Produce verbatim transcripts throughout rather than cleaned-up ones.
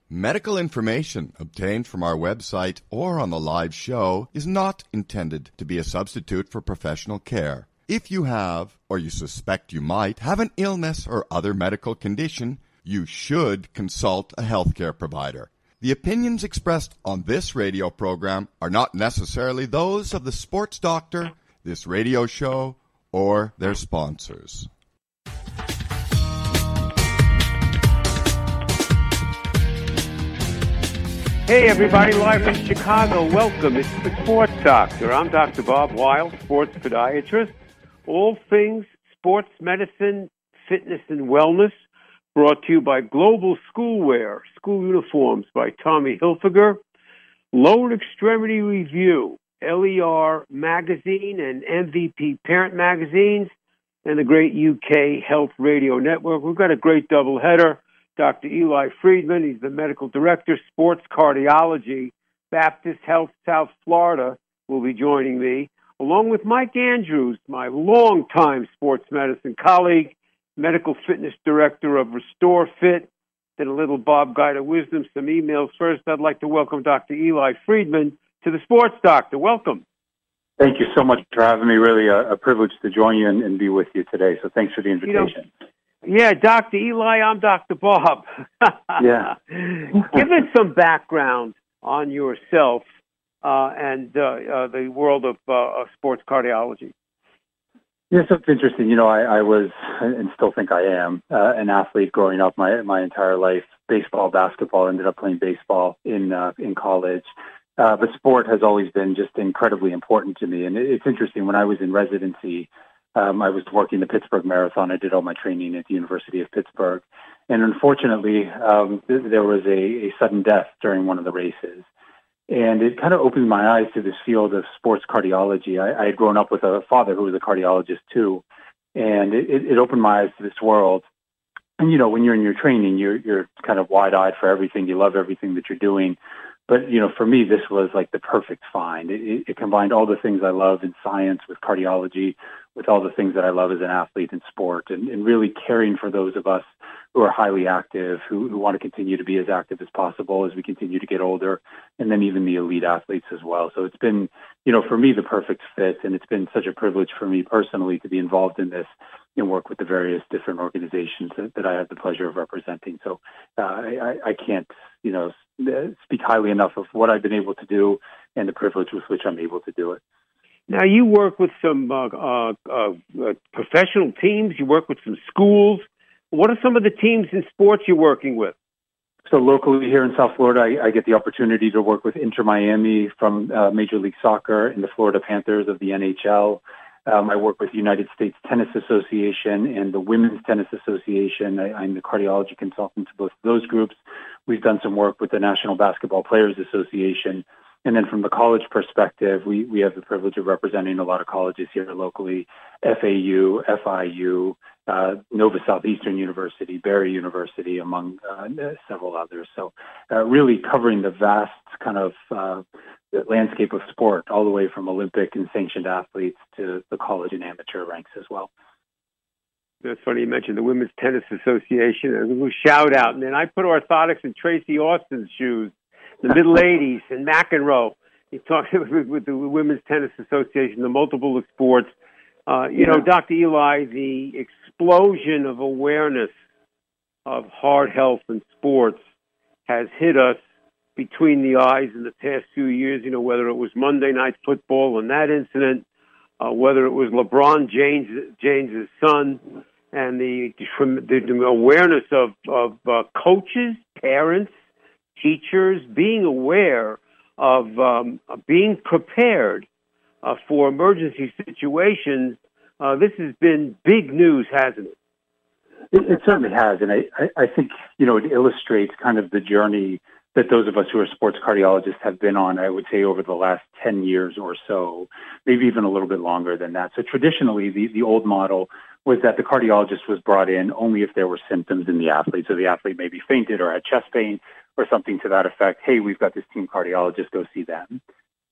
Medical information obtained from our website or on the live show is not intended to be a substitute for professional care. If you have, or you suspect you might, have an illness or other medical condition, you should consult a healthcare provider. The opinions expressed on this radio program are not necessarily those of the sports doctor, this radio show, or their sponsors. Hey everybody, live from Chicago. Welcome. It's the Sports Doctor. I'm Doctor Bob Weil, sports podiatrist. All things sports medicine, fitness, and wellness, brought to you by Global Schoolwear, school uniforms by Tommy Hilfiger, Lower Extremity Review, L E R Magazine and M V P Parent Magazines, and the great U K Health Radio Network. We've got a great doubleheader. Doctor Eli Friedman, he's the medical director, sports cardiology, Baptist Health South Florida, will be joining me, along with Mike Andrews, my longtime sports medicine colleague, medical fitness director of Restore Fit, and a little Bob Guide of Wisdom, some emails. First, I'd like to welcome Doctor Eli Friedman to the Sports Doctor. Welcome. Thank you so much for having me. Really a, a privilege to join you and, and be with you today. So thanks for the invitation. You know, yeah, Doctor Eli, I'm Doctor Bob. Yeah. Give us some background on yourself uh, and uh, uh, the world of, uh, of sports cardiology. Yeah, so it's interesting. You know, I, I was, and still think I am, uh, an athlete growing up my my entire life. Baseball, basketball. Ended up playing baseball in uh, in college. Uh, but sport has always been just incredibly important to me. And it, it's interesting. When I was in residency, Um, I was working the Pittsburgh Marathon. I did all my training at the University of Pittsburgh. And unfortunately, um, th- there was a, a sudden death during one of the races. And it kind of opened my eyes to this field of sports cardiology. I, I had grown up with a father who was a cardiologist too. And it, it opened my eyes to this world. And, you know, when you're in your training, you're, you're kind of wide-eyed for everything. You love everything that you're doing. But, you know, for me, this was like the perfect find. It, it, it combined all the things I love in science with cardiology, with all the things that I love as an athlete in sport, and, and really caring for those of us who are highly active, who, who want to continue to be as active as possible as we continue to get older, and then even the elite athletes as well. So it's been, you know, for me, the perfect fit, and it's been such a privilege for me personally to be involved in this and work with the various different organizations that, that I have the pleasure of representing. So uh, I, I can't, you know, speak highly enough of what I've been able to do and the privilege with which I'm able to do it. Now, you work with some uh, uh, uh, professional teams. You work with some schools. What are some of the teams in sports you're working with? So locally here in South Florida, I, I get the opportunity to work with Inter Miami from uh, Major League Soccer and the Florida Panthers of the N H L. Um, I work with the United States Tennis Association and the Women's Tennis Association. I, I'm the cardiology consultant to both of those groups. We've done some work with the National Basketball Players Association. And then from the college perspective, we, we have the privilege of representing a lot of colleges here locally, F A U, F I U, uh, Nova Southeastern University, Barry University, among uh, several others. So uh, really covering the vast kind of uh, the landscape of sport, all the way from Olympic and sanctioned athletes to the college and amateur ranks as well. That's funny you mentioned the Women's Tennis Association. A little shout out. And then I put orthotics in Tracy Austin's shoes, the middle eighties, and McEnroe. He talked with, with the Women's Tennis Association, the multiple sports. Uh, you yeah. know, Doctor Eli, the explosion of awareness of heart health and sports has hit us between the eyes in the past few years, you know, whether it was Monday Night Football and that incident, uh, whether it was LeBron James, James's son, and the, the awareness of, of uh, coaches, parents, teachers being aware of um, being prepared uh, for emergency situations. Uh, this has been big news, hasn't it? It, it certainly has, and I, I, I think, you know, it illustrates kind of the journey that those of us who are sports cardiologists have been on, I would say, over the last ten years or so, maybe even a little bit longer than that. So traditionally, the, the old model was that the cardiologist was brought in only if there were symptoms in the athlete. So the athlete maybe fainted or had chest pain or something to that effect. Hey, we've got this team cardiologist, go see them.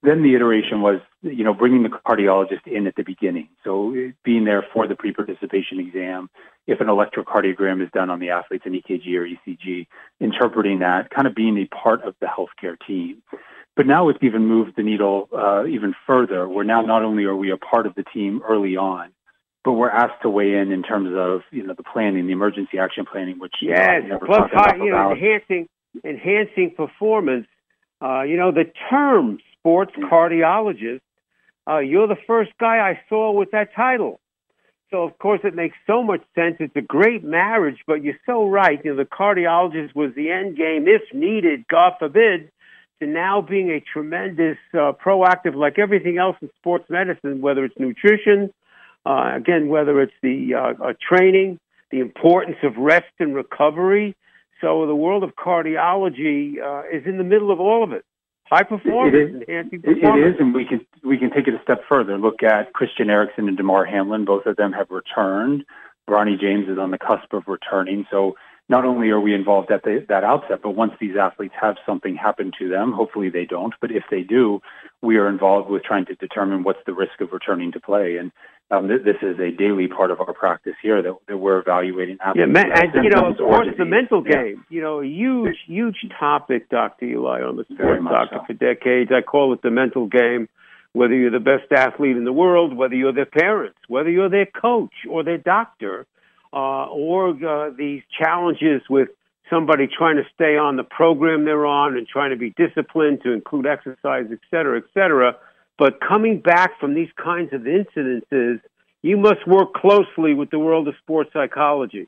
then the iteration was, you know, bringing the cardiologist in at the beginning. So being there for the pre-participation exam, if an electrocardiogram is done on the athletes, an E K G or E C G, interpreting that, kind of being a part of the healthcare team. But now it's even moved the needle uh, even further, where now not only are we a part of the team early on, but we're asked to weigh in in terms of, you know, the planning, the emergency action planning, which yes, you know, plus high, you know, enhancing enhancing performance. Uh, you know, the term sports cardiologist, uh, you're the first guy I saw with that title. So, of course, it makes so much sense. It's a great marriage, but you're so right. You know, the cardiologist was the end game, if needed, God forbid, to now being a tremendous uh, proactive, like everything else in sports medicine, whether it's nutrition, uh, again, whether it's the uh, uh, training, the importance of rest and recovery. So the world of cardiology uh, is in the middle of all of it. High performance, it is, enhancing performance. It is, and we can we can take it a step further. Look at Christian Eriksen and Damar Hamlin. Both of them have returned. Bronny James is on the cusp of returning. So not only are we involved at the, that outset, but once these athletes have something happen to them, hopefully they don't, but if they do, we are involved with trying to determine what's the risk of returning to play. And um, th- this is a daily part of our practice here that, that we're evaluating athletes. Yeah, man, and, you know, of course, disease. the mental yeah. game, you know, a huge, huge topic, Doctor Eli, on the Very Sports much Doctor so. for decades. I call it the mental game. Whether you're the best athlete in the world, whether you're their parents, whether you're their coach or their doctor, uh, or uh, these challenges with somebody trying to stay on the program they're on and trying to be disciplined to include exercise, et cetera, et cetera. But coming back from these kinds of incidences, you must work closely with the world of sports psychology.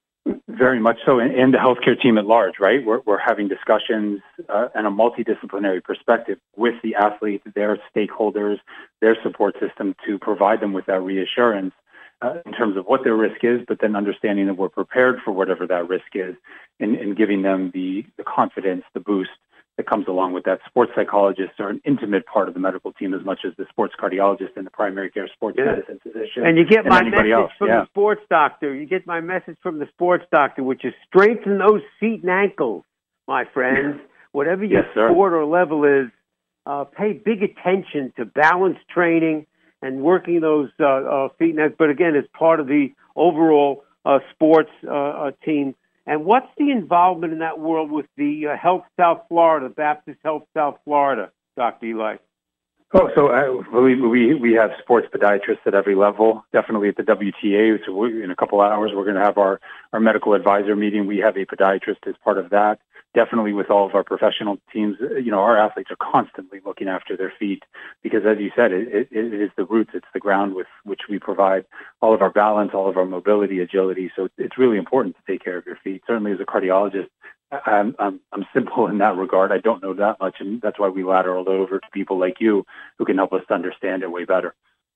Very much so, and, and the healthcare team at large, right? We're, we're having discussions uh, and a multidisciplinary perspective with the athletes, their stakeholders, their support system to provide them with that reassurance uh, in terms of what their risk is, but then understanding that we're prepared for whatever that risk is and, and giving them the, the confidence, the boost that comes along with that. Sports psychologists are an intimate part of the medical team as much as the sports cardiologist and the primary care sports yeah. medicine physician. And you get my message else. from yeah. the sports doctor. You get my message from the sports doctor, which is strengthen those feet and ankles, my friends. Whatever your yes, sir. sport or level is, uh, pay big attention to balance training and working those uh, uh, feet and ankles. But again, it's part of the overall uh, sports uh, uh, team. And what's the involvement in that world with the uh, Health South Florida, Baptist Health South Florida, Doctor Eli? Oh, so uh, we, we we have sports podiatrists at every level, definitely at the W T A. So we, in a couple of hours, we're going to have our, our medical advisor meeting. We have a podiatrist as part of that. Definitely with all of our professional teams, you know, our athletes are constantly looking after their feet because, as you said, it, it, it is the roots, it's the ground with which we provide all of our balance, all of our mobility, agility. So it's really important to take care of your feet. Certainly as a cardiologist, I'm, I'm, I'm simple in that regard. I don't know that much, and that's why we lateraled over to people like you who can help us to understand it way better.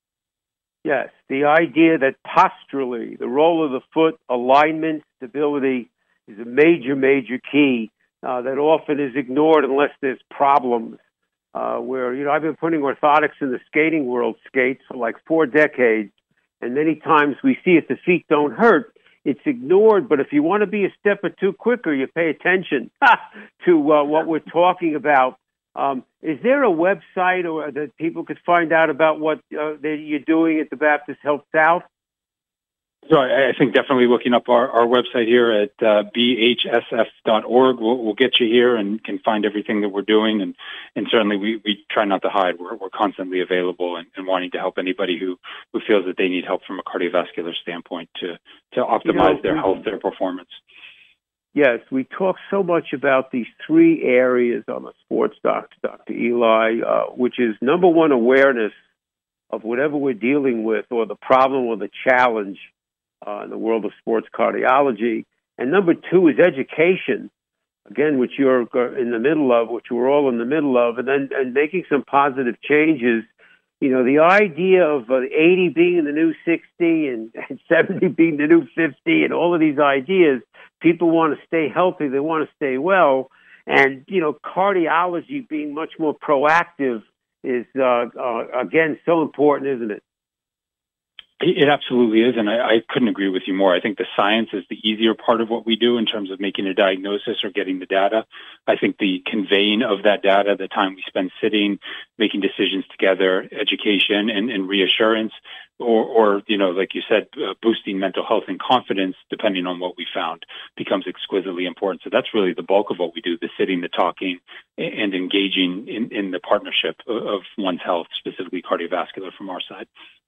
Yes, the idea that posturally, the role of the foot, alignment, stability is a major, major key uh, that often is ignored unless there's problems. Uh, where, you know, I've been putting orthotics in the skating world, skates, for like four decades, and many times we see if the feet don't hurt, it's ignored. But if you want to be a step or two quicker, you pay attention to uh, what we're talking about. Um, is there a website or that people could find out about what uh, that you're doing at the Baptist Health South? So I, I think definitely looking up our, our website here at uh, b h s f dot org will will get you here and can find everything that we're doing. And, and certainly we, we try not to hide. We're, we're constantly available and, and wanting to help anybody who, who feels that they need help from a cardiovascular standpoint to, to optimize you know, their health, their performance. Yes, we talk so much about these three areas on the Sports Doctor, Doctor Eli, uh, which is number one, awareness of whatever we're dealing with or the problem or the challenge uh, in the world of sports cardiology. And number two is education, again, which you're in the middle of, which we're all in the middle of, and then and making some positive changes. You know, the idea of uh, eighty being the new sixty and, and seventy being the new fifty and all of these ideas, people want to stay healthy, they want to stay well. And, you know, cardiology being much more proactive is, uh, uh, again, so important, isn't it? It absolutely is, and I, I couldn't agree with you more. I think the science is the easier part of what we do in terms of making a diagnosis or getting the data. I think the conveying of that data, the time we spend sitting, making decisions together, education and, and reassurance, or, or, you know, like you said, uh, boosting mental health and confidence, depending on what we found, becomes exquisitely important. So that's really the bulk of what we do, the sitting, the talking, and engaging in, in the partnership of, of one's health, specifically cardiovascular from our side.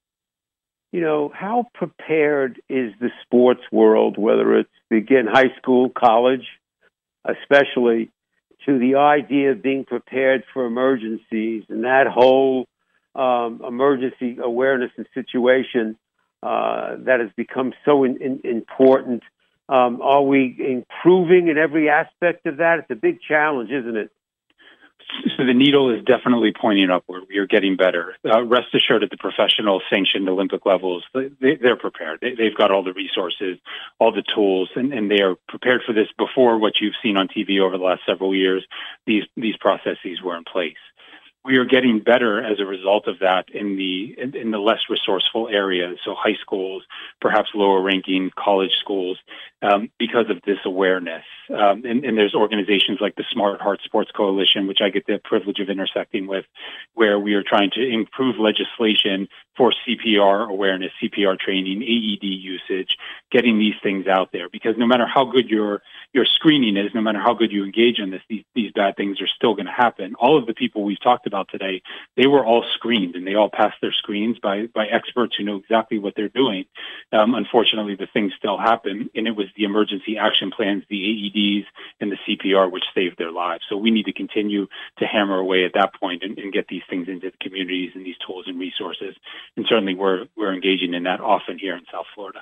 You know, how prepared is the sports world, whether it's, again, high school, college, especially, to the idea of being prepared for emergencies and that whole um, emergency awareness and situation uh, that has become so in, in, important? Um, are we improving in every aspect of that? It's a big challenge, isn't it? So the needle is definitely pointing upward. We are getting better. Uh, rest assured at the professional sanctioned Olympic levels, they, they're prepared. They, they've got all the resources, all the tools, and, and they are prepared for this before what you've seen on T V over the last several years. These, these processes were in place. We are getting better as a result of that in the in, in the less resourceful areas, so high schools, perhaps lower ranking college schools, um, because of this awareness. Um, and, and there's organizations like the Smart Heart Sports Coalition, which I get the privilege of intersecting with, where we are trying to improve legislation for C P R awareness, C P R training, A E D usage, getting these things out there. Because no matter how good your your screening is, no matter how good you engage in this, these, these bad things are still going to happen. All of the people we've talked about today, they were all screened, and they all passed their screens by, by experts who know exactly what they're doing. Um, unfortunately, the things still happen, and it was the emergency action plans, the A E Ds, and the C P R which saved their lives. So we need to continue to hammer away at that point and, and get these things into the communities and these tools and resources. And certainly we're we're engaging in that often here in South Florida.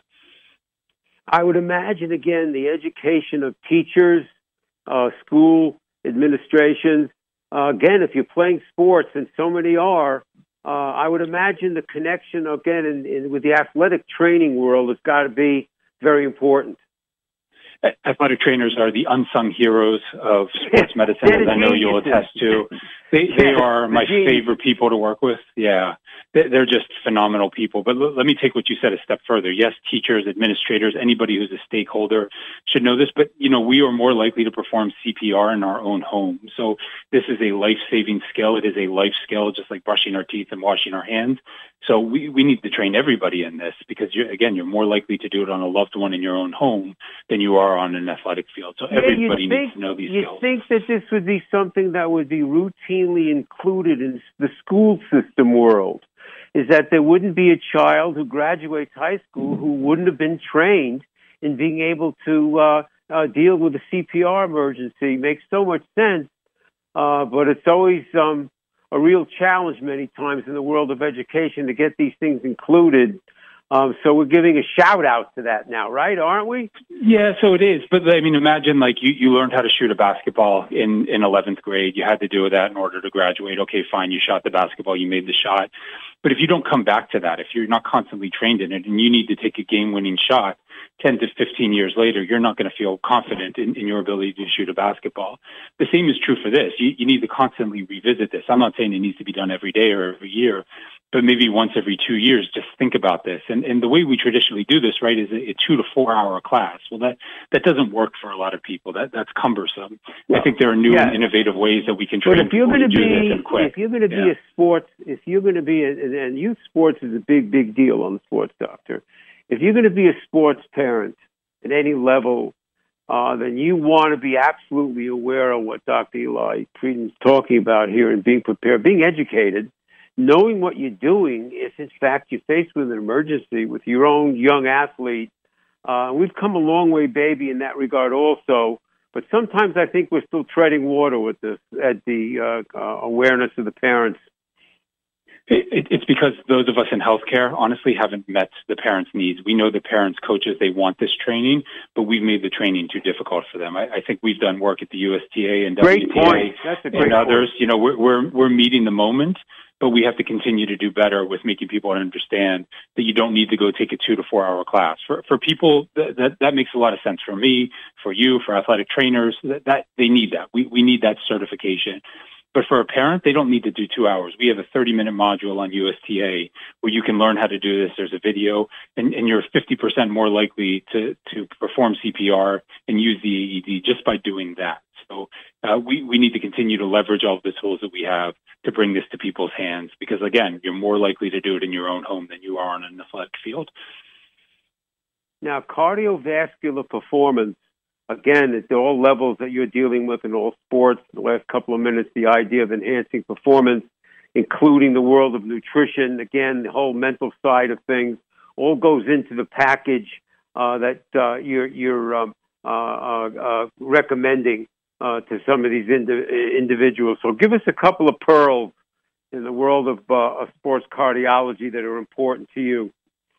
I would imagine, again, the education of teachers, uh, school administrations. Uh, again, if you're playing sports, and so many are, uh, I would imagine the connection, again, in, in, with the athletic training world has got to be very important. Athletic trainers are the unsung heroes of sports medicine, as I know you'll attest to. They they are my favorite people to work with. Yeah, they're just phenomenal people. But let me take what you said a step further. Yes, teachers, administrators, anybody who's a stakeholder should know this. But, you know, we are more likely to perform C P R in our own home. So this is a life-saving skill. It is a life skill, just like brushing our teeth and washing our hands. So we, we need to train everybody in this because, you're, again, you're more likely to do it on a loved one in your own home than you are on an athletic field. So everybody yeah, needs to know these you'd skills. You think that this would be something that would be routinely included in the school system world, is that there wouldn't be a child who graduates high school who wouldn't have been trained in being able to uh, uh, deal with a C P R emergency. Makes so much sense, uh, but it's always um, a real challenge many times in the world of education to get these things included. Um, so we're giving a shout out to that now, right? Aren't we? Yeah, so it is. But I mean, imagine like you, you learned how to shoot a basketball in, in eleventh grade. You had to do that in order to graduate. Okay, fine. You shot the basketball. You made the shot. But if you don't come back to that, if you're not constantly trained in it and you need to take a game winning shot ten to fifteen years later, you're not going to feel confident in, in your ability to shoot a basketball. The same is true for this. You, you need to constantly revisit this. I'm not saying it needs to be done every day or every year, but maybe once every two years, just think about this. And, and the way we traditionally do this, right, is a, a two to four hour class. Well, that, that doesn't work for a lot of people. That, that's cumbersome. Well, I think there are new yeah. and innovative ways that we can train but if you're people to be, do this and quick. If you're going to yeah. be a sports, if you're going to be, a, and youth sports is a big, big deal on the Sports Doctor. If you're going to be a sports parent at any level, uh, then you want to be absolutely aware of what Doctor Eli Creedon's talking about here and being prepared, being educated, knowing what you're doing if, in fact, you're faced with an emergency with your own young athlete. Uh, we've come a long way, baby, in that regard also. But sometimes I think we're still treading water with this at the uh, uh, awareness of the parents. It, it's because those of us in healthcare, honestly, haven't met the parents' needs. We know the parents, coaches, they want this training, but we've made the training too difficult for them. I, I think we've done work at the U S T A and great W T A point. That's a great and others. Point. You know, we're, we're we're meeting the moment, but we have to continue to do better with making people understand that you don't need to go take a two to four hour class. For for people, that that, that makes a lot of sense. For me, for you, for athletic trainers, that, that they need that. We we need that certification. But for a parent, they don't need to do two hours. We have a thirty-minute module on U S T A where you can learn how to do this. There's a video, and, and you're fifty percent more likely to, to perform C P R and use the A E D just by doing that. So uh, we, we need to continue to leverage all of the tools that we have to bring this to people's hands because, again, you're more likely to do it in your own home than you are on an athletic field. Now, cardiovascular performance, again, at all levels that you're dealing with in all sports, the last couple of minutes, the idea of enhancing performance, including the world of nutrition, again, the whole mental side of things, all goes into the package uh, that uh, you're, you're um, uh, uh, uh, recommending uh, to some of these indi- individuals. So give us a couple of pearls in the world of, uh, of sports cardiology that are important to you.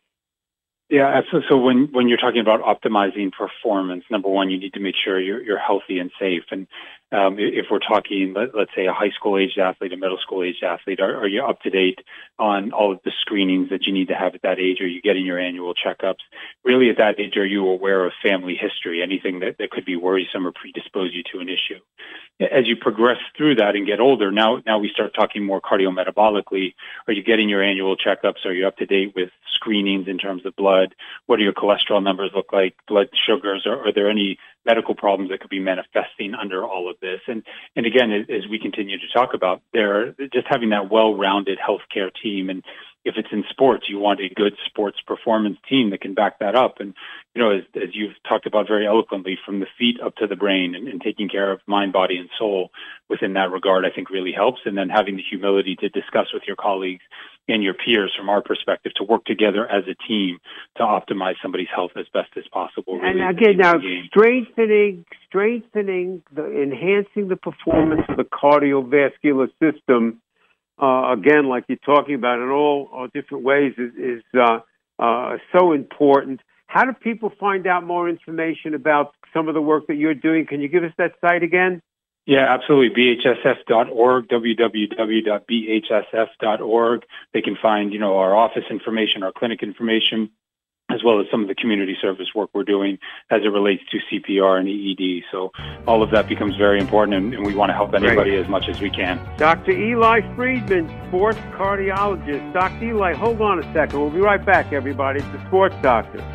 Yeah, absolutely. So when, when you're talking about optimizing performance, number one, you need to make sure you're, you're healthy and safe. And um, if we're talking, let, let's say, a high school aged athlete, a middle school aged athlete, are, are you up to date on all of the screenings that you need to have at that age? Are you getting your annual checkups? Really, at that age, are you aware of family history, anything that, that could be worrisome or predispose you to an issue? As you progress through that and get older, now now we start talking more cardiometabolically. Are you getting your annual checkups? Are you up to date with screenings in terms of blood? What do your cholesterol numbers look like? Blood sugars? Are, are there any medical problems that could be manifesting under all of this? And and again, as we continue to talk about, there just having that well-rounded healthcare team. And if it's in sports, you want a good sports performance team that can back that up. And, you know, as, as you've talked about very eloquently, from the feet up to the brain and, and taking care of mind, body, and soul within that regard, I think really helps. And then having the humility to discuss with your colleagues and your peers from our perspective to work together as a team to optimize somebody's health as best as possible. Really, and again, now strengthening, strengthening, the enhancing the performance of the cardiovascular system. Uh, again, like you're talking about in all, all different ways, is, is uh, uh, so important. How do people find out more information about some of the work that you're doing? Can you give us that site again? Yeah, absolutely. B H S F dot org, w w w dot b h s f dot org. They can find, you know, our office information, our clinic information, as well as some of the community service work we're doing as it relates to C P R and A E D. So all of that becomes very important, and, and we want to help anybody Great. as much as we can. Doctor Eli Friedman, sports cardiologist. Doctor Eli, hold on a second. We'll be right back, everybody. It's the Sports Doctor.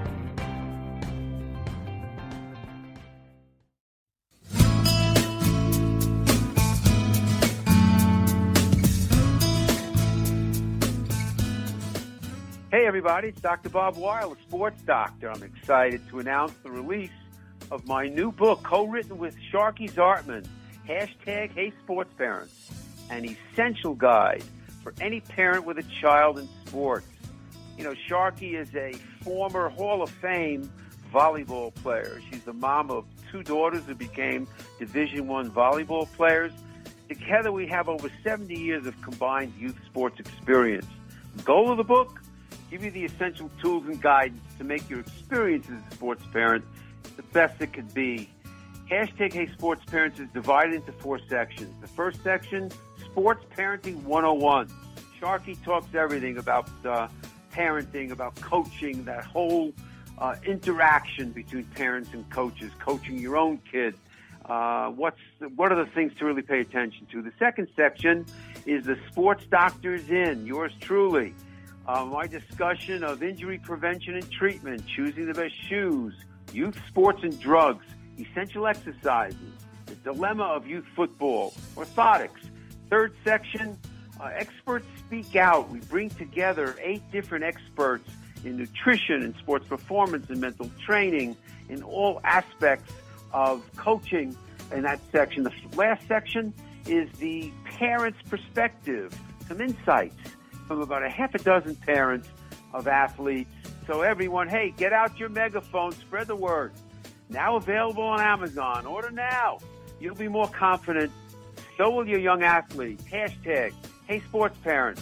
Hey, everybody, it's Doctor Bob Weil, the Sports Doctor. I'm excited to announce the release of my new book, co-written with Sharky Zartman, hashtag Hey Sports Parents, an essential guide for any parent with a child in sports. You know, Sharky is a former Hall of Fame volleyball player. She's the mom of two daughters who became Division One volleyball players. Together, we have over seventy years of combined youth sports experience. The goal of the book? Give you the essential tools and guidance to make your experience as a sports parent the best it could be. Hashtag Hey Sports Parents is divided into four sections. The first section, Sports Parenting one oh one. Sharky talks everything about uh, parenting, about coaching, that whole uh, interaction between parents and coaches, coaching your own kid. Uh, what's what are the things to really pay attention to? The second section is the Sports Doctor's In, yours truly. Uh, my discussion of injury prevention and treatment, choosing the best shoes, youth sports and drugs, essential exercises, the dilemma of youth football, orthotics. Third section, uh, experts speak out. We bring together eight different experts in nutrition and sports performance and mental training in all aspects of coaching in that section. The last section is the parent's perspective, some insights from about a half a dozen parents of athletes. So everyone, hey, get out your megaphone, spread the word. Now available on Amazon. Order now. You'll be more confident. So will your young athlete. Hashtag Hey Sports Parents.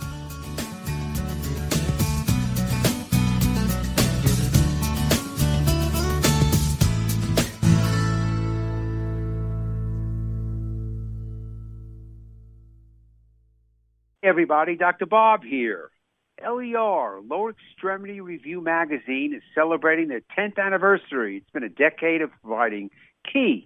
Hey everybody, Doctor Bob here. L E R, Lower Extremity Review Magazine, is celebrating their tenth anniversary. It's been a decade of providing key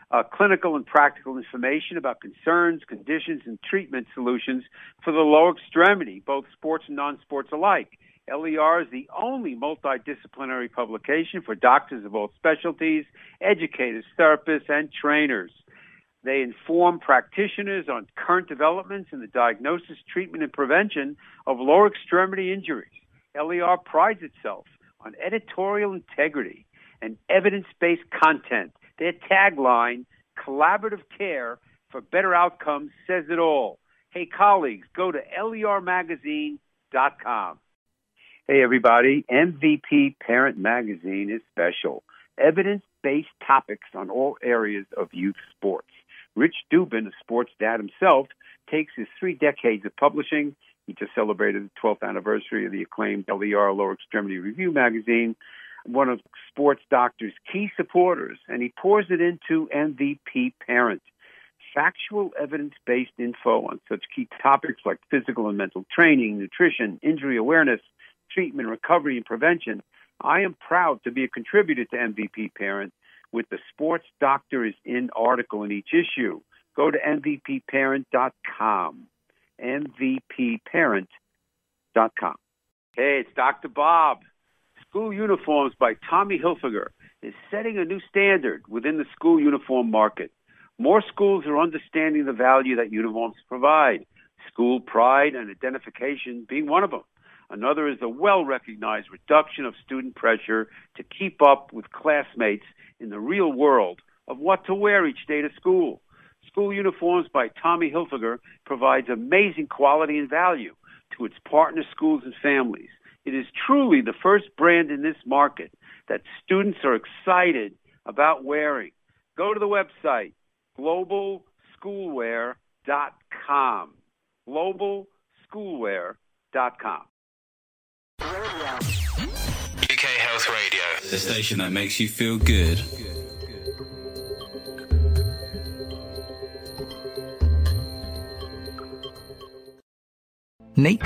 uh, clinical and practical information about concerns, conditions, and treatment solutions for the lower extremity, both sports and non-sports alike. L E R is the only multidisciplinary publication for doctors of all specialties, educators, therapists, and trainers. They inform practitioners on current developments in the diagnosis, treatment, and prevention of lower extremity injuries. L E R prides itself on editorial integrity and evidence-based content. Their tagline, collaborative care for better outcomes, says it all. Hey, colleagues, go to L E R magazine dot com. Hey, everybody, M V P Parent Magazine is special. Evidence-based topics on all areas of youth sports. Rich Dubin, a sports dad himself, takes his three decades of publishing. He just celebrated the twelfth anniversary of the acclaimed L E R Lower Extremity Review magazine, one of Sports Doctor's key supporters, and he pours it into M V P Parent. Factual, evidence-based info on such key topics like physical and mental training, nutrition, injury awareness, treatment, recovery, and prevention. I am proud to be a contributor to M V P Parent with the Sports Doctor is in article in each issue. Go to M V P parent dot com. M V P parent dot com. Hey, it's Doctor Bob. School Uniforms by Tommy Hilfiger is setting a new standard within the school uniform market. More schools are understanding the value that uniforms provide, school pride and identification being one of them. Another is the well-recognized reduction of student pressure to keep up with classmates in the real world of what to wear each day to school. School Uniforms by Tommy Hilfiger provides amazing quality and value to its partner schools and families. It is truly the first brand in this market that students are excited about wearing. Go to the website, global schoolwear dot com. global schoolwear dot com. U K Health Radio, the station that makes you feel good. Nate.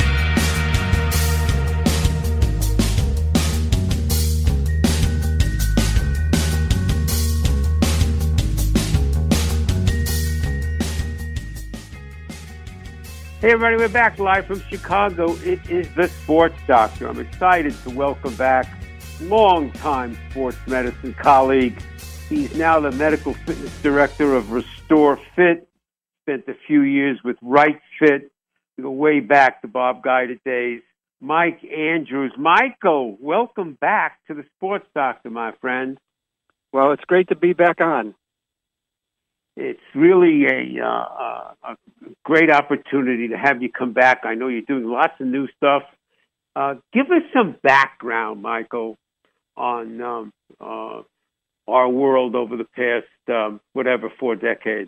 Hey, everybody, we're back live from Chicago. It is the Sports Doctor. I'm excited to welcome back longtime sports medicine colleague. He's now the medical fitness director of Restore Fit. Spent a few years with Right Fit. We go way back to Bob Guided days. Mike Andrews. Michael, welcome back to the Sports Doctor, my friend. Well, it's great to be back on. It's really a, uh, a great opportunity to have you come back. I know you're doing lots of new stuff. Uh, give us some background, Michael, on um, uh, our world over the past, um, whatever, four decades.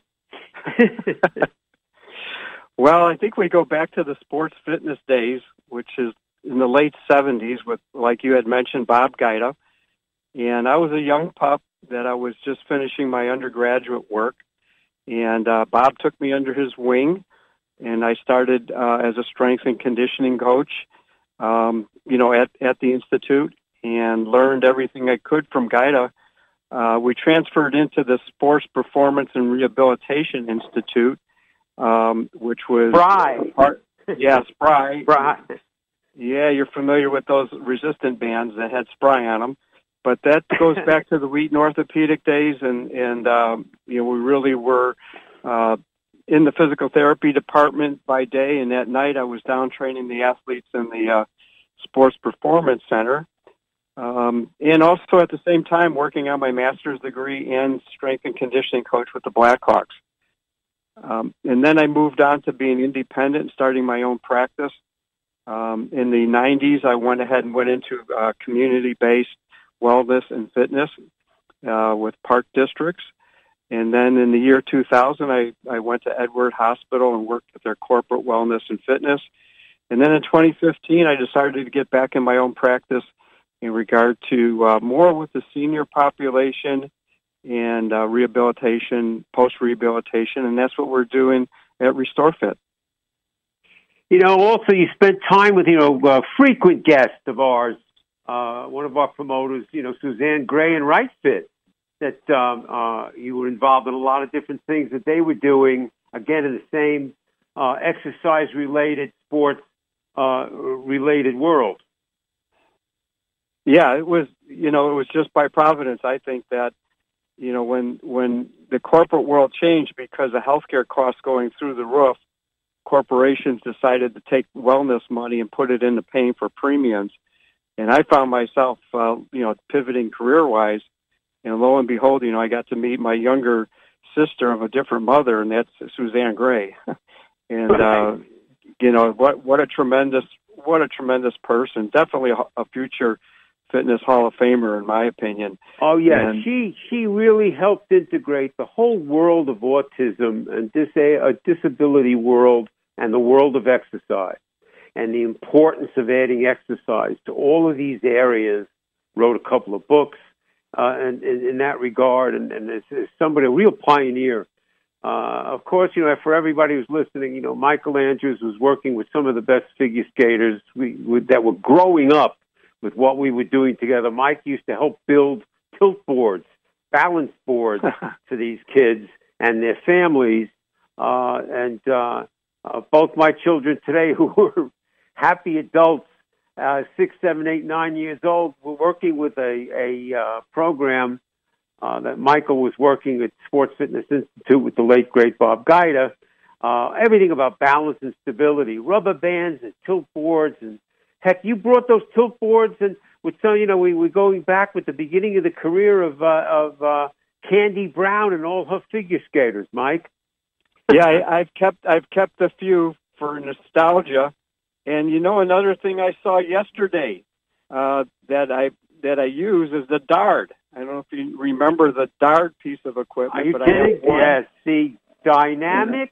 Well, I think we go back to the sports fitness days, which is in the late seventies with, like you had mentioned, Bob Guida. And I was a young pup that I was just finishing my undergraduate work. And uh, Bob took me under his wing, and I started uh, as a strength and conditioning coach, um, you know, at, at the Institute, and learned everything I could from Guida. Uh, we transferred into the Sports Performance and Rehabilitation Institute, um, which was... Spry. Part, yeah, Spry. Spry. Yeah, you're familiar with those resistant bands that had Spry on them. But that goes back to the Wheaton Orthopedic days, and, and um, you know, we really were uh, in the physical therapy department by day, and at night I was down training the athletes in the uh, Sports Performance Center, um, and also at the same time working on my master's degree and strength and conditioning coach with the Blackhawks. Um, and then I moved on to being independent and starting my own practice. Um, in the nineties, I went ahead and went into uh, community-based wellness and fitness uh, with Park Districts. And then in the year two thousand, I, I went to Edward Hospital and worked with their corporate wellness and fitness. And then in twenty fifteen, I decided to get back in my own practice in regard to uh, more with the senior population and uh, rehabilitation, post-rehabilitation, and that's what we're doing at Restore Fit. You know, also you spent time with, you know, a frequent guest of ours, Uh, one of our promoters, you know, Suzanne Gray and Right Fit. that um, uh, you were involved in a lot of different things that they were doing, again, in the same uh, exercise-related, sports-related uh, world. Yeah, it was, you know, it was just by providence, I think, that, you know, when when the corporate world changed because of healthcare costs going through the roof, corporations decided to take wellness money and put it into paying for premiums. And I found myself, uh, you know, pivoting career-wise, and lo and behold, you know, I got to meet my younger sister of a different mother, and that's Suzanne Gray. and, uh, you know, what what a tremendous, what a tremendous person. Definitely a, a future Fitness Hall of Famer, in my opinion. Oh, yeah. And she she really helped integrate the whole world of autism and dis- a disability world and the world of exercise and the importance of adding exercise to all of these areas. Wrote a couple of books uh, in, in, in that regard, and, and is, is somebody, a real pioneer. Uh, of course, you know, for everybody who's listening, you know, Michael Andrews was working with some of the best figure skaters we, with, that were growing up with what we were doing together. Mike used to help build tilt boards, balance boards for these kids and their families. Uh, and uh, uh, both my children today, who are happy adults, uh, six, seven, eight, nine years old, were working with a, a uh, program uh, that Michael was working at Sports Fitness Institute with the late, great Bob Guida. Uh, everything about balance and stability, rubber bands and tilt boards. And heck, you brought those tilt boards, and with some, you know, we were going back with the beginning of the career of uh, of uh, Candy Brown and all her figure skaters, Mike. yeah, I, I've kept I've kept a few for nostalgia, and you know, another thing I saw yesterday uh, that I that I use is the Dard. I don't know if you remember the Dard piece of equipment. Are you but kidding? I have one. Yes, the dynamic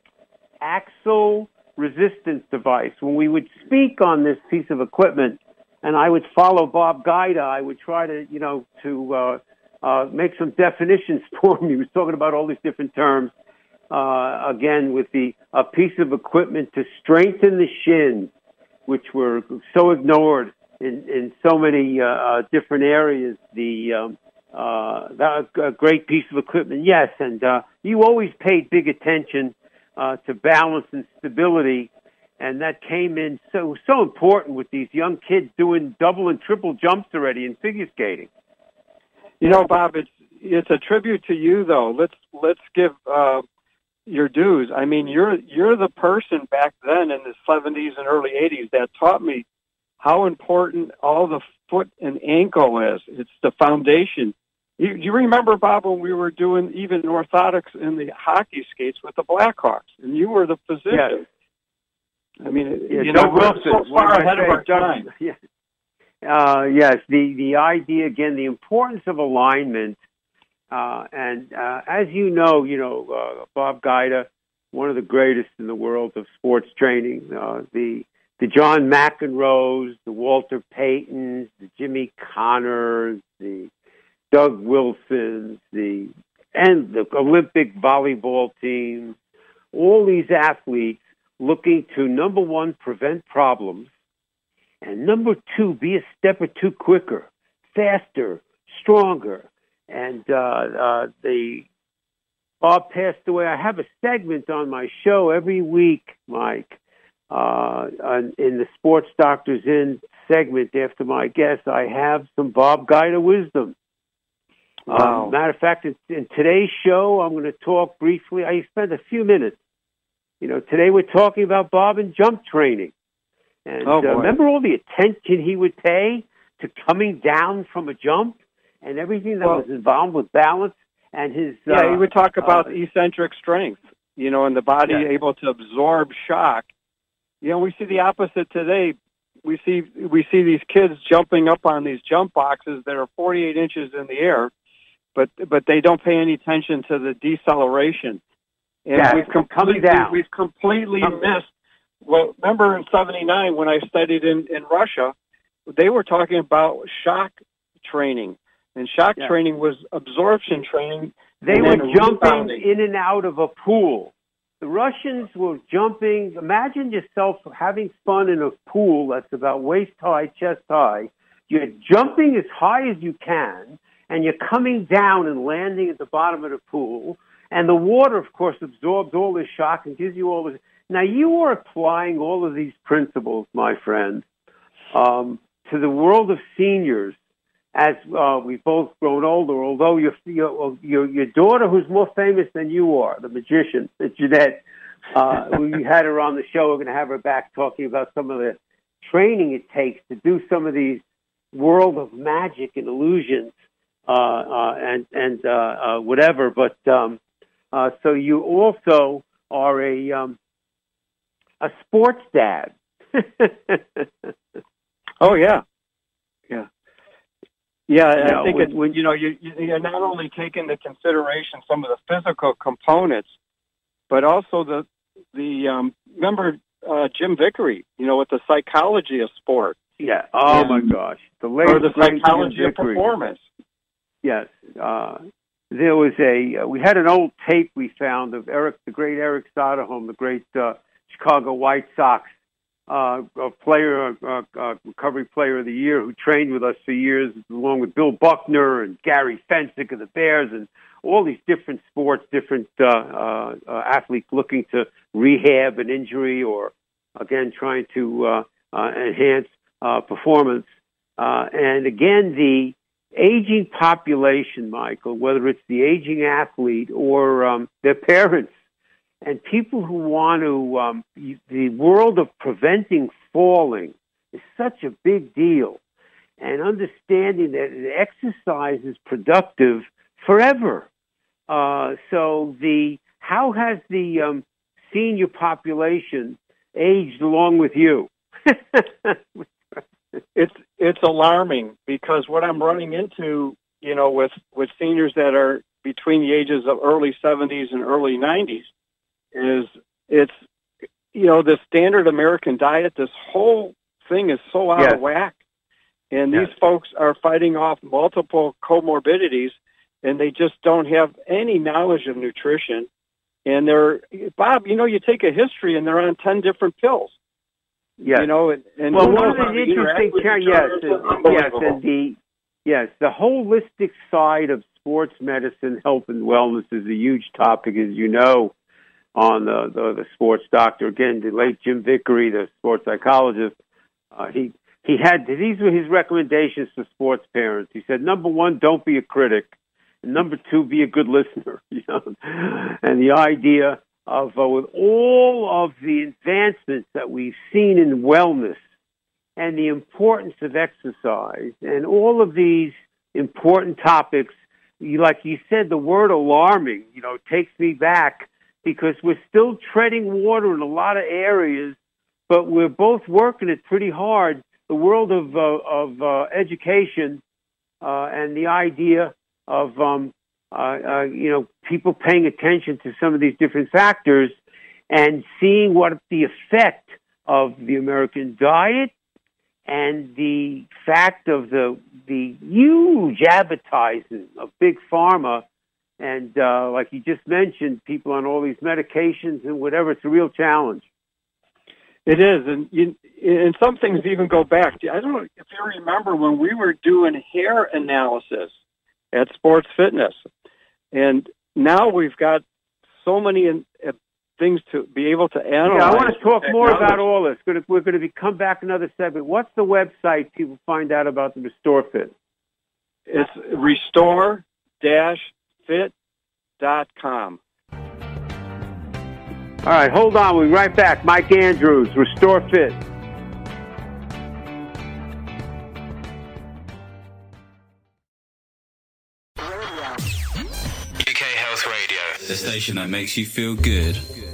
axle resistance device. When we would speak on this piece of equipment, and I would follow Bob Guida, I would try to, you know, to uh, uh, make some definitions for him. He was talking about all these different terms. Uh, again, with the a piece of equipment to strengthen the shins, which were so ignored in, in so many uh, uh, different areas. The um, uh, that a great piece of equipment, yes, and uh, you always paid big attention uh, to balance and stability, and that came in so so important with these young kids doing double and triple jumps already in figure skating. You know, Bob, it's it's a tribute to you, though. Let's let's give uh, your dues. I mean, you're you're the person back then in the seventies and early eighties that taught me how important all the foot and ankle is. It's the foundation. You, you remember, Bob, when we were doing even orthotics in the hockey skates with the Blackhawks, and you were the physician. Yes. I mean, Yeah, you know, Doug we're Wilson, so far ahead of our Doug, time. Yeah. Uh, yes, the, the idea, again, the importance of alignment. Uh, and uh, as you know, you know, uh, Bob Guida, one of the greatest in the world of sports training, uh, the the John McEnroes, the Walter Paytons, the Jimmy Connors, the Doug Wilsons, the and the Olympic volleyball teams, all these athletes looking to, number one, prevent problems, and number two, be a step or two quicker, faster, stronger. And uh, uh, the Bob passed away. I have a segment on my show every week, Mike, uh, on, in the Sports Doctors In segment after my guest. I have some Bob Guida wisdom. Wow. Um, matter of fact, in, in today's show, I'm going to talk briefly. I spent a few minutes. You know, today we're talking about Bob and jump training. And oh, uh, remember all the attention he would pay to coming down from a jump and everything that well, was involved with balance and his... Yeah, uh, he would talk about uh, eccentric strength, you know, and the body yeah. able to absorb shock. You know, we see the opposite today. We see we see these kids jumping up on these jump boxes that are forty-eight inches in the air, but but they don't pay any attention to the deceleration. And yeah, we've completely down. we've completely missed. Well, remember in seventy-nine when I studied in, in Russia, they were talking about shock training, and shock yeah. training was absorption training. They were jumping rebounding. in and out of a pool. The Russians were jumping. Imagine yourself having fun in a pool that's about waist high, chest high. You're jumping as high as you can, and you're coming down and landing at the bottom of the pool, and the water, of course, absorbs all this shock and gives you all this. Now, you are applying all of these principles, my friend, um, to the world of seniors as uh, we've both grown older, although your, your, your, your daughter, who's more famous than you are, the magician, Jeanette, uh, we had her on the show. We're going to have her back talking about some of the training it takes to do some of these world of magic and illusions uh, uh, and, and uh, uh, whatever. But um, uh, so you also are a, um, a sports dad. Oh, yeah. Yeah. Yeah, You I know, think when- it's, when- you know, you, you- you're not only taking into consideration some of the physical components, but also the, the um, remember uh, Jim Vickery, you know, with the psychology of sport. Yeah. Oh, Yeah. my gosh. The late Or the great Jim psychology of Vickery. performance. Yes. Uh, there was a, uh, we had an old tape we found of Eric, the great Eric Soderholm, the great uh, Chicago White Sox uh, a player, uh, uh, recovery player of the year, who trained with us for years, along with Bill Buckner and Gary Fensick of the Bears, and all these different sports, different uh, uh, uh, athletes looking to rehab an injury or, again, trying to uh, uh, enhance uh, performance. Uh, and again, the aging population, Michael, whether it's the aging athlete or um, their parents, and people who want to, um, the world of preventing falling is such a big deal. And understanding that exercise is productive forever. Uh, so the how has the um, senior population aged along with you? It's it's alarming, because what I'm running into, you know, with, with seniors that are between the ages of early seventies and early nineties is it's, you know, the standard American diet, this whole thing is so out Yes. of whack. And Yes. these folks are fighting off multiple comorbidities, and they just don't have any knowledge of nutrition. And they're, Bob, you know, you take a history and they're on ten different pills. Yes. You know, and, and Well, who one knows of the how they interact interesting, with char- each yes, other. It's and, yes, unbelievable. and the yes, the holistic side of sports medicine, health, and wellness is a huge topic, as you know, on the the, the sports doctor. Again, the late Jim Vickery, the sports psychologist, uh, he he had these were his recommendations for sports parents. He said, number one, don't be a critic, and number two, be a good listener. You know, and the idea of uh, with all of the advancements that we've seen in wellness and the importance of exercise and all of these important topics, you, like you said, the word alarming, you know, takes me back, because we're still treading water in a lot of areas, but we're both working it pretty hard. The world of, uh, of uh, education uh, and the idea of um, Uh, uh, you know, people paying attention to some of these different factors and seeing what the effect of the American diet and the fact of the the huge advertising of big pharma and, uh, like you just mentioned, people on all these medications and whatever. It's a real challenge. It is, and you, and some things even go back. I don't know if you remember when we were doing hair analysis at Sports Fitness. And now we've got so many uh, things to be able to analyze. Yeah, I want to talk more technology. about all this. We're going to, we're going to be, come back another segment. What's the website people find out about the Restore Fit? It's restore dash fit dot com. All right, hold on. We'll be right back. Mike Andrews, Restore Fit. U K Health Radio, the station that makes you feel good.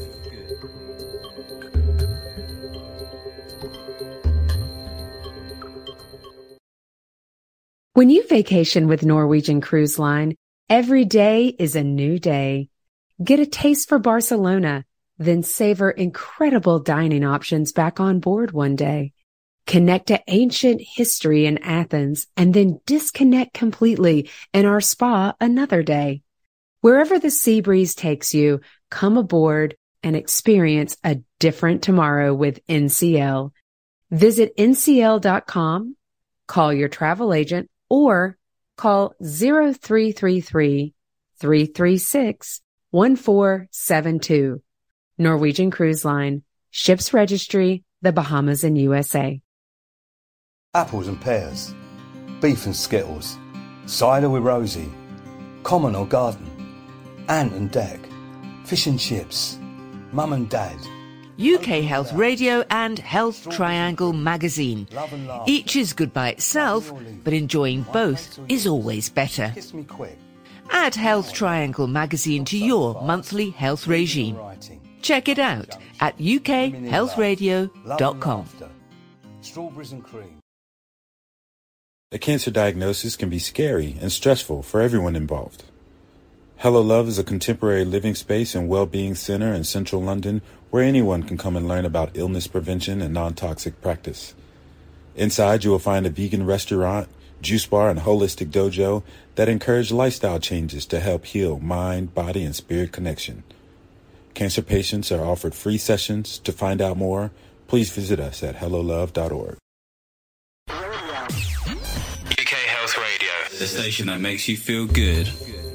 When you vacation with Norwegian Cruise Line, every day is a new day. Get a taste for Barcelona, then savor incredible dining options back on board one day. Connect to ancient history in Athens and then disconnect completely in our spa another day. Wherever the sea breeze takes you, come aboard and experience a different tomorrow with N C L. Visit N C L dot com, call your travel agent, or call zero three three three, three three six, one four seven two. Norwegian Cruise Line. Ships Registry, the Bahamas and U S A. Apples and pears, beef and skittles, cider with Rosie, common or garden, Ant and Dec, fish and chips, mum and dad. U K Health Radio and Health Triangle magazine. Each is good by itself, but enjoying both is always better. Kiss me quick. Add Health Triangle magazine to your monthly health regime. Check it out at u k health radio dot com. Strawberries and cream. A cancer diagnosis can be scary and stressful for everyone involved. Hello Love is a contemporary living space and well-being center in central London where anyone can come and learn about illness prevention and non-toxic practice. Inside, you will find a vegan restaurant, juice bar, and holistic dojo that encourage lifestyle changes to help heal mind, body, and spirit connection. Cancer patients are offered free sessions. To find out more, please visit us at hello love dot org. U K Health Radio, the station that makes you feel good.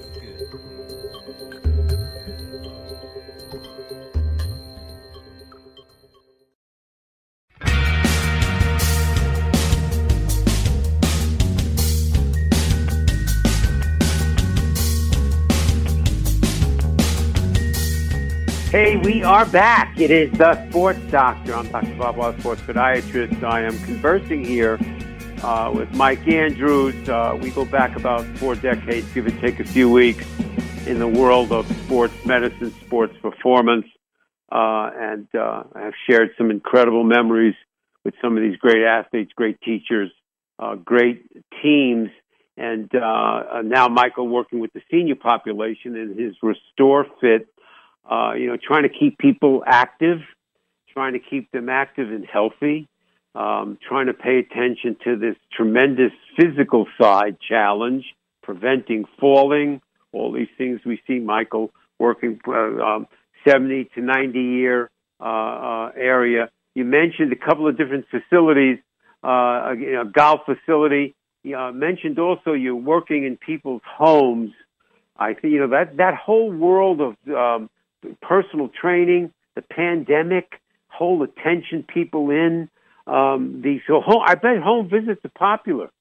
Hey, we are back. It is the Sports Doctor. I'm Doctor Bob Wiles, sports podiatrist. I am conversing here uh, with Mike Andrews. Uh, we go back about four decades, give or take a few weeks, in the world of sports medicine, sports performance, uh, and uh, I have shared some incredible memories with some of these great athletes, great teachers, uh, great teams, and uh, now Michael working with the senior population in his Restore Fit. Uh, you know, trying to keep people active, trying to keep them active and healthy, um, trying to pay attention to this tremendous physical side challenge, preventing falling, all these things we see Michael working uh, um, seventy to ninety year uh, uh, area. You mentioned a couple of different facilities, uh, you know, golf facility. You uh, mentioned also you're working in people's homes. I think, you know, that, that whole world of um, personal training, the pandemic, whole attention people in. Um, the so home, I bet home visits are popular.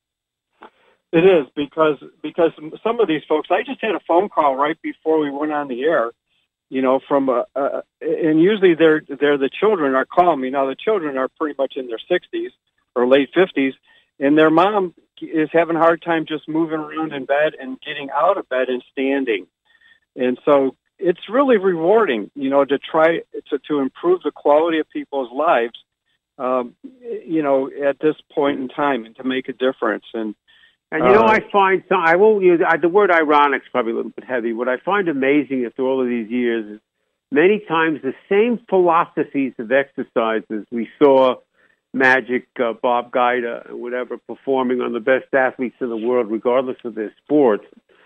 It is because because some of these folks. I just had a phone call right before we went on the air. You know, from a, a and usually they're they're the children are calling me. Now the children are pretty much in their sixties or late fifties, and their mom is having a hard time just moving around in bed and getting out of bed and standing, and so. It's really rewarding, you know, to try to, to improve the quality of people's lives, um, you know, at this point in time and to make a difference. And, and you know, uh, I find some, I won't use I, the word ironic is probably a little bit heavy. What I find amazing after all of these years is many times the same philosophies of exercises we saw Magic, uh, Bob Guida, whatever, performing on the best athletes in the world, regardless of their sport.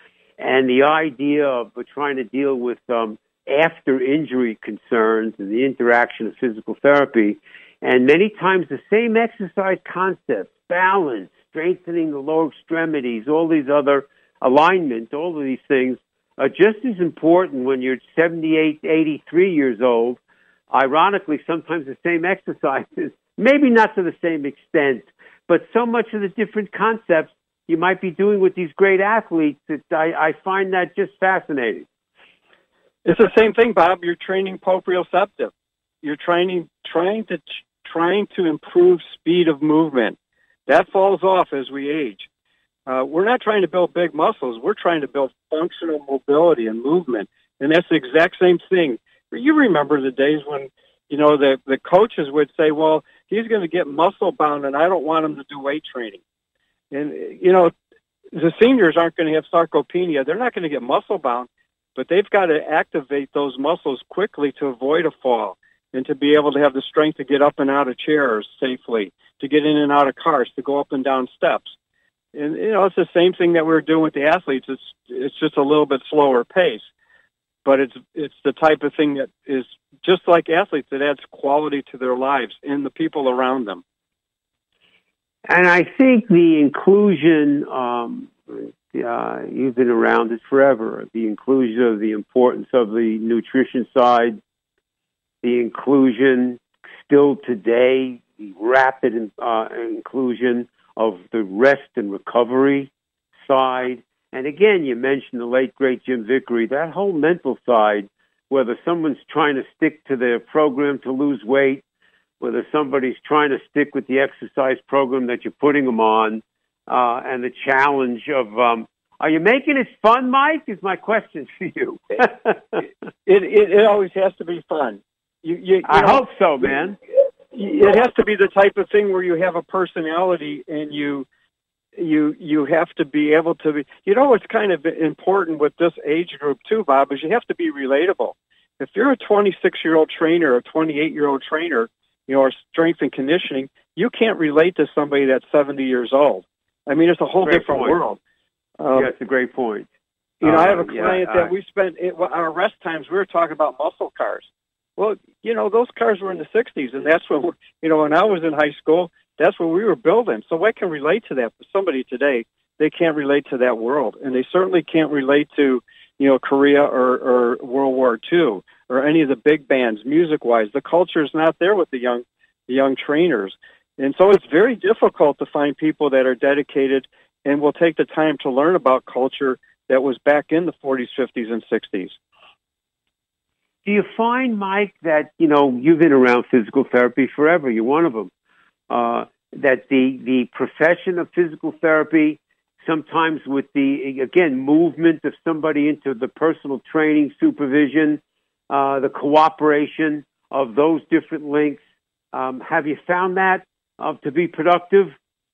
And the idea of trying to deal with um, after-injury concerns and the interaction of physical therapy. And many times the same exercise concepts, balance, strengthening the lower extremities, all these other alignments, all of these things are just as important when you're seventy-eight, eighty-three years old. Ironically, sometimes the same exercises, maybe not to the same extent, but so much of the different concepts you might be doing with these great athletes. That I, I find that just fascinating. It's the same thing, Bob. You're training proprioceptive. You're training, trying to trying to improve speed of movement. That falls off as we age. Uh, we're not trying to build big muscles. We're trying to build functional mobility and movement, and that's the exact same thing. You remember the days when, you know, the the coaches would say, "Well, he's going to get muscle bound, and I don't want him to do weight training." And, you know, the seniors aren't going to have sarcopenia. They're not going to get muscle bound, but they've got to activate those muscles quickly to avoid a fall and to be able to have the strength to get up and out of chairs safely, to get in and out of cars, to go up and down steps. And, you know, it's the same thing that we're doing with the athletes. It's it's just a little bit slower pace. But it's it's the type of thing that is just like athletes. It adds quality to their lives and the people around them. And I think the inclusion, um, Uh, you've been around it forever. The inclusion of the importance of the nutrition side, the inclusion still today, the rapid uh, inclusion of the rest and recovery side. And again, you mentioned the late, great Jim Vickery, that whole mental side, whether someone's trying to stick to their program to lose weight, whether somebody's trying to stick with the exercise program that you're putting them on, uh, and the challenge of, um, are you making it fun, Mike, is my question for you. it, it, it always has to be fun. You, you, you I know, hope so, man. It has to be the type of thing where you have a personality and you you you have to be able to be, you know, what's kind of important with this age group too, Bob, is you have to be relatable. If you're a twenty-six-year-old trainer or a twenty-eight-year-old trainer, you know, or strength and conditioning, you can't relate to somebody that's seventy years old. I mean, it's a whole great different point. world. Um, yeah, it's a great point. You know, uh, I have a client yeah, that we spent, it, our rest times, we were talking about muscle cars. Well, you know, those cars were in the sixties, and that's when, you know, when I was in high school, that's what we were building. So I can relate to that. But somebody today, they can't relate to that world, and they certainly can't relate to, you know, Korea or, or World War Two or any of the big bands, music-wise. The culture is not there with the young, the young trainers. And so it's very difficult to find people that are dedicated and will take the time to learn about culture that was back in the forties, fifties, and sixties. Do you find, Mike, that, you know, you've been around physical therapy forever, you're one of them, uh, that the, the profession of physical therapy, sometimes with the, again, movement of somebody into the personal training supervision, uh, the cooperation of those different links, um, have you found that uh, to be productive?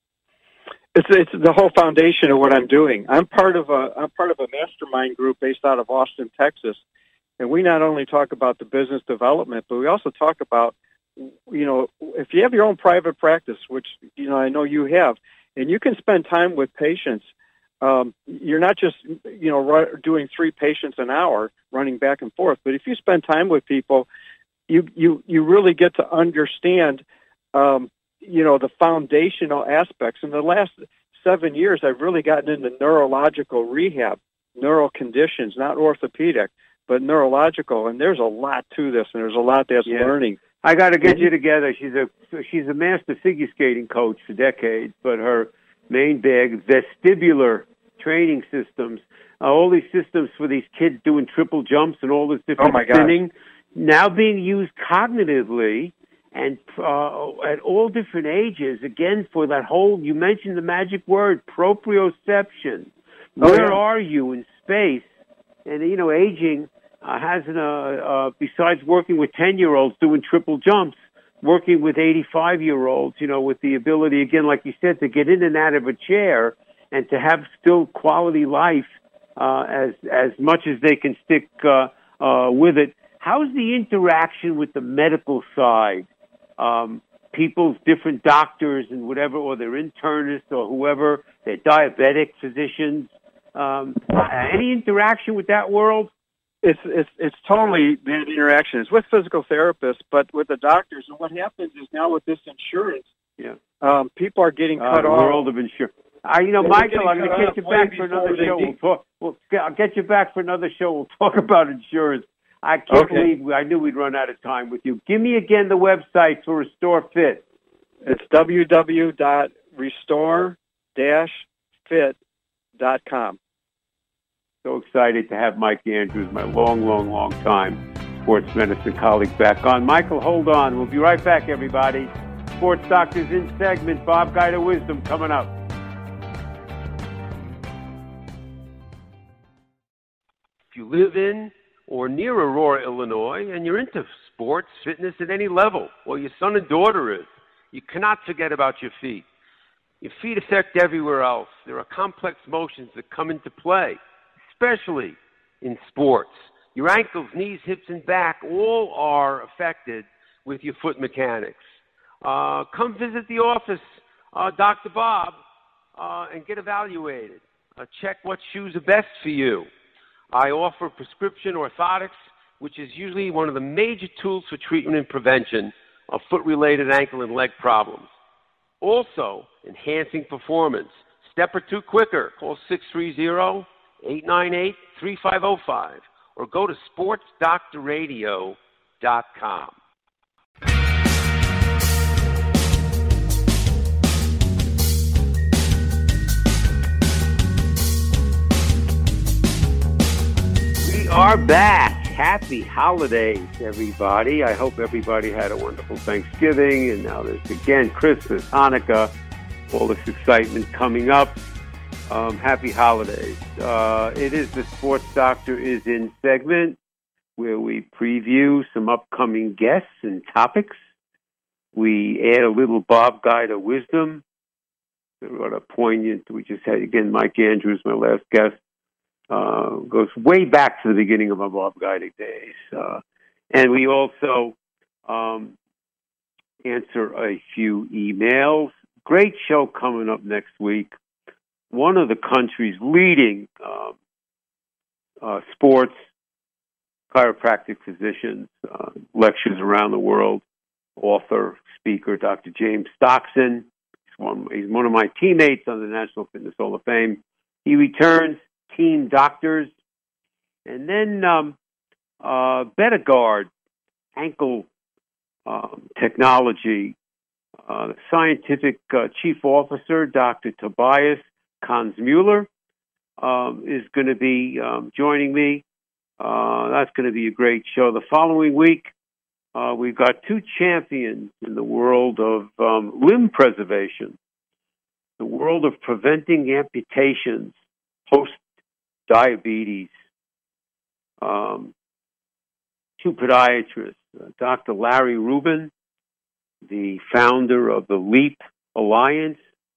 It's it's the whole foundation of what I'm doing. I'm part of a I'm part of a mastermind group based out of Austin, Texas, and we not only talk about the business development, but we also talk about, you know, if you have your own private practice, which, you know, I know you have, and you can spend time with patients. Um, you're not just, you know, doing three patients an hour running back and forth, but if you spend time with people, you you you really get to understand. Um, you know, the foundational aspects. In the last seven years, I've really gotten into neurological rehab, neural conditions, not orthopedic, but neurological. And there's a lot to this, and there's a lot that's yeah. learning. I got to get you together. She's a she's a master figure skating coach for decades, but her main bag, vestibular training systems, uh, all these systems for these kids doing triple jumps and all this different oh my spinning, now being used cognitively. And uh, at all different ages, again, for that whole, you mentioned the magic word, proprioception. Oh, Where yeah. are you in space? And, you know, aging uh, has, an, uh, uh, besides working with ten-year-olds doing triple jumps, working with eighty-five-year-olds, you know, with the ability, again, like you said, to get in and out of a chair and to have still quality life uh, as, as much as they can stick uh, uh, with it. How's the interaction with the medical side? Um, people's different doctors and whatever, or their internists or whoever, their diabetic physicians. Um, any interaction with that world? It's it's it's totally that interaction. It's with physical therapists, but with the doctors. And what happens is now with this insurance, yeah, um, people are getting uh, cut the off. world of insurance. Uh, you know, They're Michael, I'm going to get you way back for another before show. they We'll talk. We'll, I'll get you back for another show. We'll talk about insurance. I can't Okay. believe I knew we'd run out of time with you. Give me again the website for Restore Fit. It's w w w dot restore dash fit dot com. So excited to have Mike Andrews, my long, long, long time sports medicine colleague, back on. Michael, hold on. We'll be right back, everybody. Sports Doctors in segment. Bob Guide of Wisdom coming up. If you live in or near Aurora, Illinois, and you're into sports, fitness at any level, or your son and daughter is, you cannot forget about your feet. Your feet affect everywhere else. There are complex motions that come into play, especially in sports. Your ankles, knees, hips, and back all are affected with your foot mechanics. Uh, come visit the office, uh, Doctor Bob, uh, and get evaluated. Uh, check what shoes are best for you. I offer prescription orthotics, which is usually one of the major tools for treatment and prevention of foot-related ankle and leg problems. Also, enhancing performance, step or two quicker. Call six three zero, eight nine eight, three five zero five or go to sports doctor radio dot com. We are back. Happy holidays, everybody. I hope everybody had a wonderful Thanksgiving, and now there's again Christmas, Hanukkah, all this excitement coming up. Um, happy holidays. Uh, it is the Sports Doctor is In segment where we preview some upcoming guests and topics. We add a little Bob Guide of wisdom. What a poignant. We just had, again, Mike Andrews, my last guest. Uh, goes way back to the beginning of my Bob Guiding days. Uh, and we also um, answer a few emails. Great show coming up next week. One of the country's leading um, uh, sports chiropractic physicians, uh, lectures around the world, author, speaker, Doctor James Stockton. He's one, he's one of my teammates on the National Fitness Hall of Fame. He returns. Team doctors, and then um, uh, BetaGuard, ankle um, technology, uh, the scientific uh, chief officer, Doctor Tobias Kanzmuller, um, is going to be um, joining me. Uh, that's going to be a great show. The following week, uh, we've got two champions in the world of um, limb preservation, the world of preventing amputations, post diabetes, um, two podiatrists, uh, Doctor Larry Rubin, the founder of the LEAP Alliance,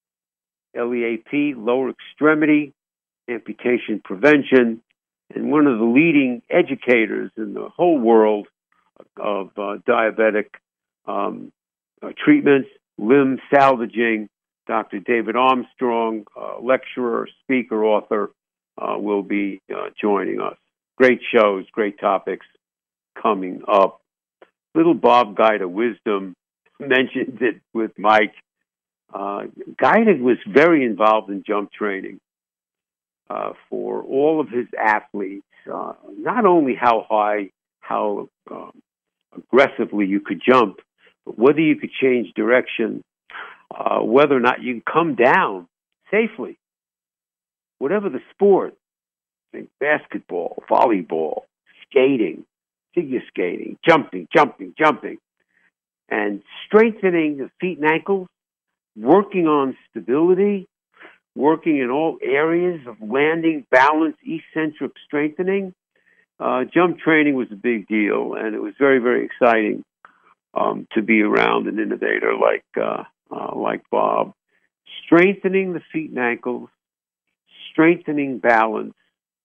L E A P, lower extremity amputation prevention, and one of the leading educators in the whole world of uh, diabetic um, uh, treatments, limb salvaging. Doctor David Armstrong, uh, lecturer, speaker, author, uh, will be uh, joining us. Great shows, great topics coming up. Little Bob Guide of Wisdom mentioned it with Mike. Uh, Guide was very involved in jump training uh, for all of his athletes. Uh, not only how high, how um, aggressively you could jump, but whether you could change direction, uh, whether or not you can come down safely. Whatever the sport, think basketball, volleyball, skating, figure skating, jumping, jumping, jumping, and strengthening the feet and ankles, working on stability, working in all areas of landing, balance, eccentric strengthening. Uh, jump training was a big deal, and it was very, very exciting um, to be around an innovator like uh, uh, like Bob. Strengthening the feet and ankles, strengthening balance,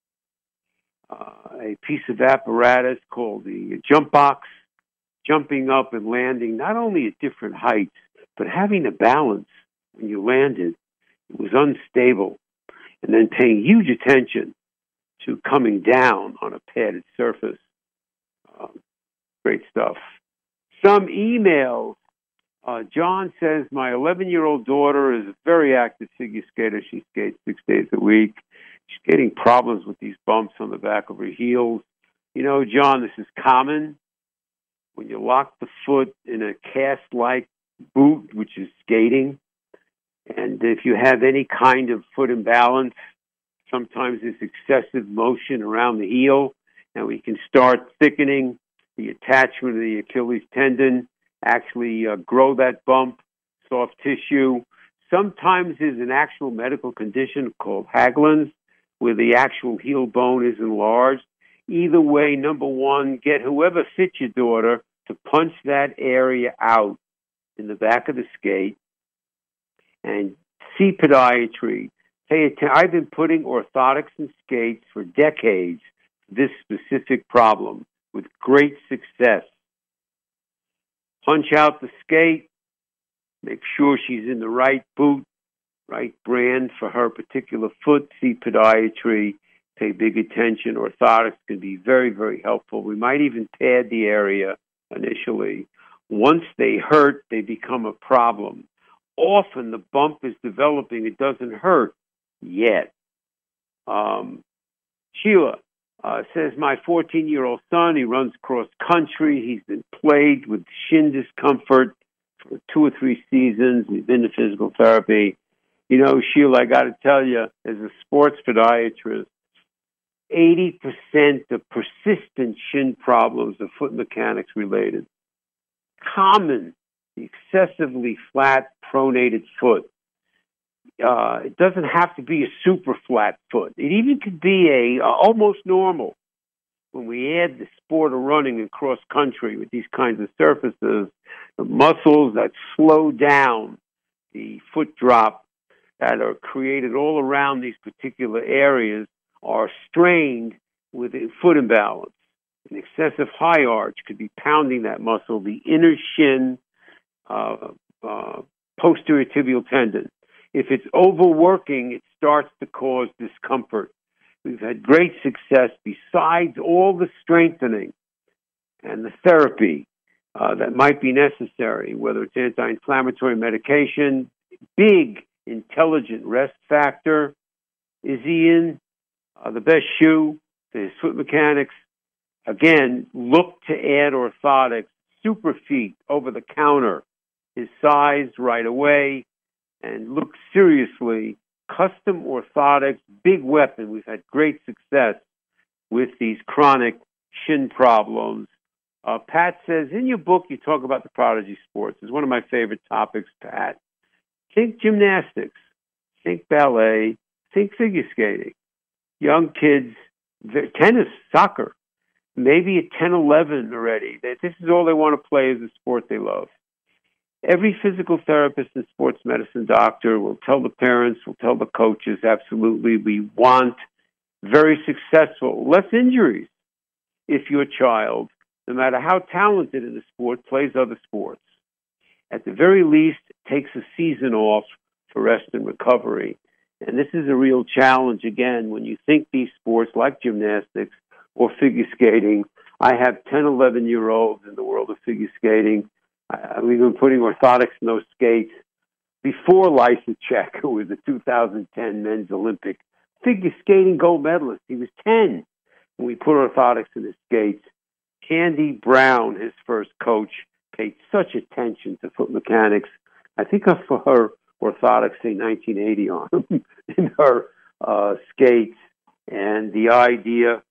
uh, a piece of apparatus called the jump box, jumping up and landing not only at different heights, but having a balance when you landed. It was unstable. And then paying huge attention to coming down on a padded surface. Um, great stuff. Some emails. Uh, John says, my eleven-year-old daughter is a very active figure skater. She skates six days a week. She's getting problems with these bumps on the back of her heels. You know, John, this is common. When you lock the foot in a cast-like boot, which is skating, and if you have any kind of foot imbalance, sometimes there's excessive motion around the heel, and we can start thickening the attachment of the Achilles tendon, actually uh, grow that bump, soft tissue. Sometimes there's an actual medical condition called Haglund's, where the actual heel bone is enlarged. Either way, number one, get whoever fits your daughter to punch that area out in the back of the skate and see podiatry. Pay attention. I've been putting orthotics in skates for decades, this specific problem, with great success. Punch out the skate, make sure she's in the right boot, right brand for her particular foot, see podiatry, pay big attention. Orthotics can be very, very helpful. We might even pad the area initially. Once they hurt, they become a problem. Often the bump is developing, it doesn't hurt, yet. Um, Sheila uh, says, my fourteen-year-old son, he runs cross-country. He's been plagued with shin discomfort for two or three seasons. He's been to physical therapy. You know, Sheila, I got to tell you, as a sports podiatrist, eighty percent of persistent shin problems are foot mechanics related. Common, excessively flat, pronated foot. Uh, it doesn't have to be a super flat foot. It even could be a uh, almost normal. When we add the sport of running and cross country with these kinds of surfaces, the muscles that slow down the foot drop that are created all around these particular areas are strained with a foot imbalance. An excessive high arch could be pounding that muscle, the inner shin, uh, uh, posterior tibial tendon. If it's overworking, it starts to cause discomfort. We've had great success besides all the strengthening and the therapy uh, that might be necessary, whether it's anti-inflammatory medication, big intelligent rest factor. Is he in uh, the best shoe to his foot mechanics? Again, look to add orthotics, super feet over the counter, his size right away, and look seriously. Custom orthotics, big weapon. We've had great success with these chronic shin problems. Uh, Pat says, in your book, you talk about the prodigy sports. It's one of my favorite topics, Pat. Think gymnastics, think ballet, think figure skating. Young kids, tennis, soccer, maybe at ten, eleven already. This is all they want to play, is a sport they love. Every physical therapist and sports medicine doctor will tell the parents, will tell the coaches, absolutely, we want very successful, less injuries if your child, no matter how talented in the sport, plays other sports. At the very least, takes a season off for rest and recovery. And this is a real challenge, again, when you think these sports like gymnastics or figure skating. I have ten, eleven-year-olds in the world of figure skating. Uh, we've been putting orthotics in those skates before Lysacek, who was the two thousand ten men's Olympic figure skating gold medalist. He was ten when we put orthotics in his skates. Candy Brown, his first coach, paid such attention to foot mechanics. I think of for her orthotics, say nineteen eighty on them in her uh, skates. And the idea,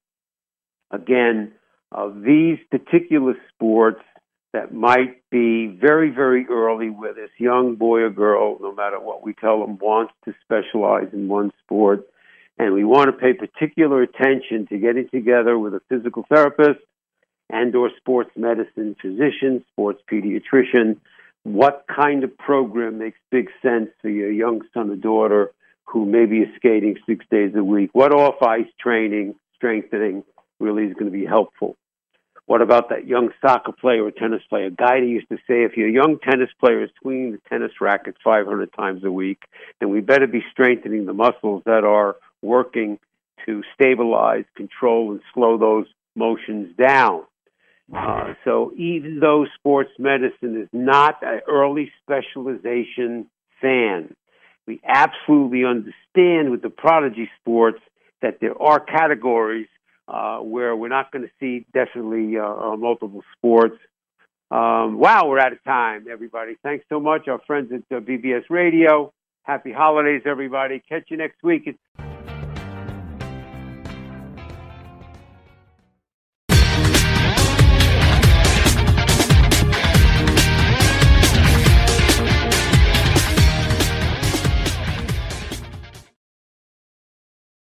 again, of these particular sports that might be very, very early where this young boy or girl, no matter what we tell them, wants to specialize in one sport. And we want to pay particular attention to getting together with a physical therapist and or sports medicine physician, sports pediatrician. What kind of program makes big sense for your young son or daughter who maybe is skating six days a week? What off-ice training, strengthening really is going to be helpful? What about that young soccer player or tennis player? A guy that used to say, if your young tennis player is swinging the tennis racket five hundred times a week, then we better be strengthening the muscles that are working to stabilize, control, and slow those motions down. Uh, so even though sports medicine is not an early specialization fan, we absolutely understand with the prodigy sports that there are categories Uh, where we're not going to see definitely uh, uh, multiple sports. Um, wow, we're out of time, everybody. Thanks so much, our friends at uh, B B S Radio. Happy holidays, everybody. Catch you next week. It's